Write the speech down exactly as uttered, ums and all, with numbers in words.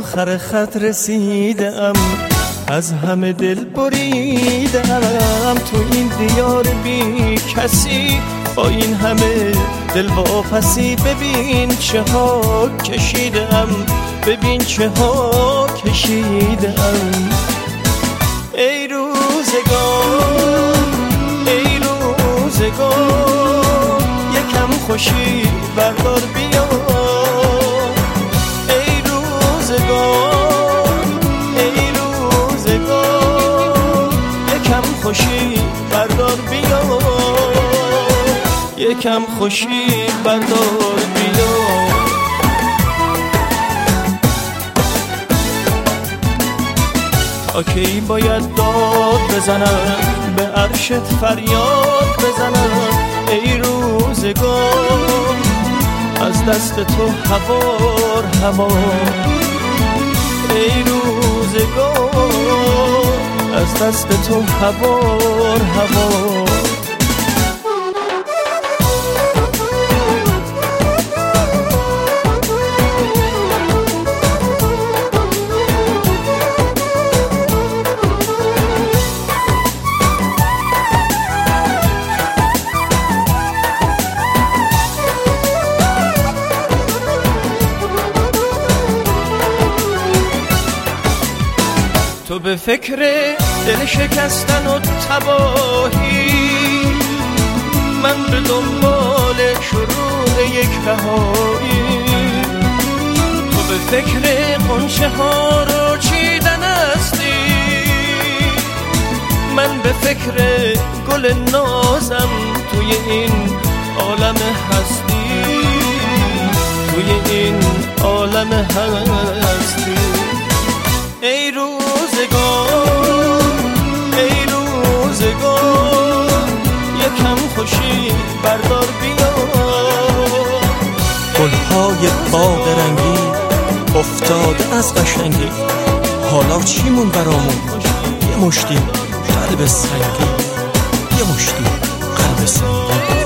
آخر خط رسیدم، از همه دل بریدم. تو این دیار بی کسی با این همه دل واپسی، ببین چه ها کشیدم، ببین چه ها کشیدم. ای روزگار ای روزگار یکم خوشی بردار بیا. ای روزگار ای روزگار یکم خوشی بردار بیا، یکم خوشی بردار بیا. تا کی باید داد بزنم، به عرشت فریاد بزنم. ای روزگار از دست تو هوار هوار. ای روزگار از دست تو هوار هوار. تو به فکر دل شکستن و تباهی، من به دنبال شروع یک رهایی. تو به فکر غنچه ها رو چیدن هستی، من به فکر گل نازم توی این عالم هستی، توی این عالم هستی. ای روزگار ای روزگار یکم خوشی بردار بیا. گلهای باغ رنگی افتاده از قشنگی، حالا چیمون برامون؟ یه مشتی قلب سنگی، یه مشتی قلب سنگی.